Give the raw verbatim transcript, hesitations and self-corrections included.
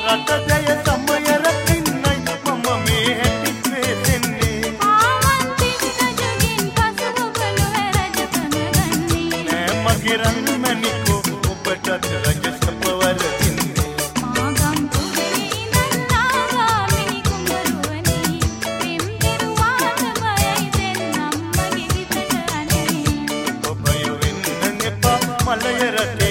රටදය සමය රකින්නයි මම මේ හැටි වෙන්නේ ආවන්තින් රජගෙන් පසු ඔබලු රජකම ගන්නේ නෑ මගේ රන්මණිකෝ ඔබටත් රජ සපවර දින්නේ ආගම් පුරේ ඉඳන්නා මිනි කුඹරුවනේ පෙම් දරුවාට බයයි දෙන්නම් මගේ හිතට අනේ ඔබ යවෙන්න එපා මලය රටේ